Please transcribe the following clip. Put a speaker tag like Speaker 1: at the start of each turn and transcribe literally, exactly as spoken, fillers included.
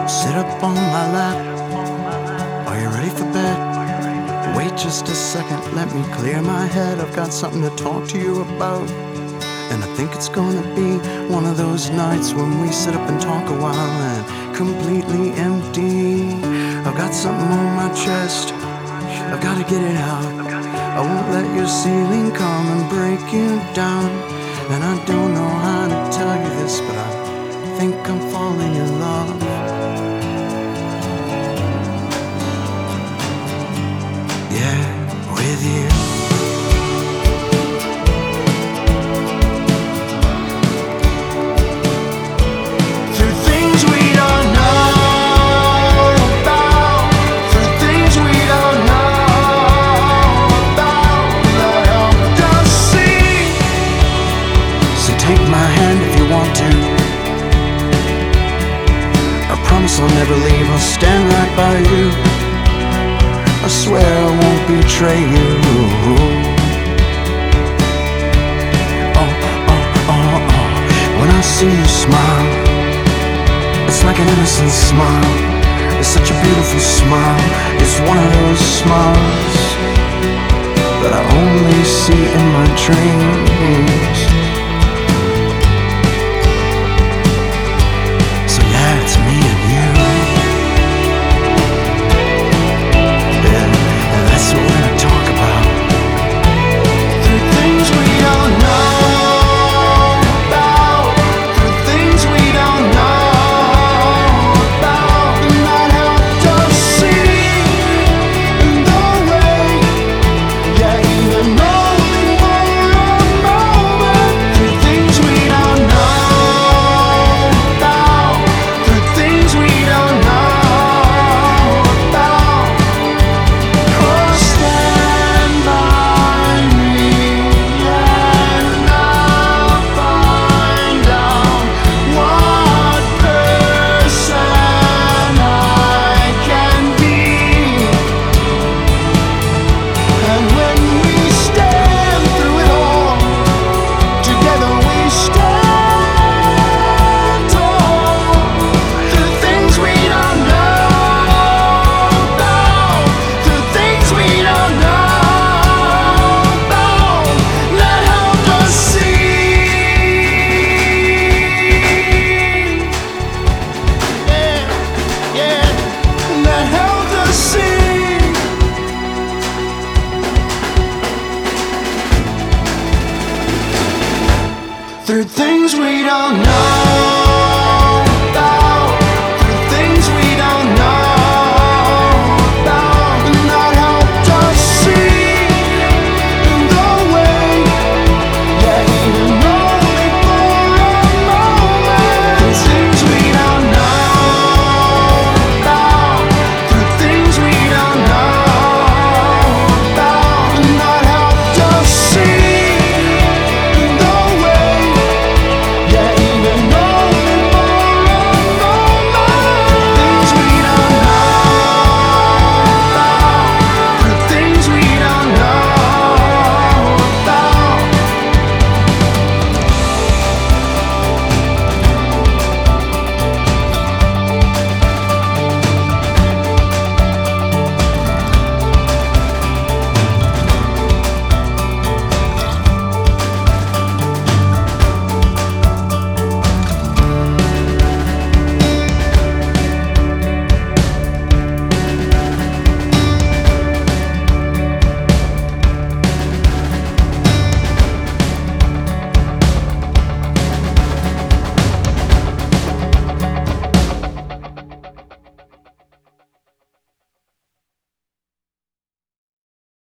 Speaker 1: Sit up on my lap. Are you ready for bed? Wait just a second, let me clear my head. I've got something to talk to you about, and I think it's gonna be one of those nights when we sit up and talk a while and completely empty. I've got something on my chest, I've gotta get it out. I won't let your ceiling come and break you down. And I don't know how to tell you this, but I think I'm falling in love. Yeah, with you. Through things we don't know about, through things we don't know about, that helped us see. So take my hand if you want to. I promise I'll never leave, I'll stand right by you. I swear I won't betray you. Oh, oh, oh, oh. When I see you smile, it's like an innocent smile. It's such a beautiful smile. It's one of those smiles that I only see in my dreams. So yeah, it's me and you. That's what we're gonna talk about. Through things we don't know about, through things we don't know about, and that helped us see in the way. Yeah, even though we were a moment. Through things we don't know about, through things we don't know about. Stand by me and I'll find out what person I can be. And when we stand through it all, together we stand tall. Through things we don't know about, through things we don't know about, that helped us see. Yeah, yeah, that helped us see. Through things we don't know.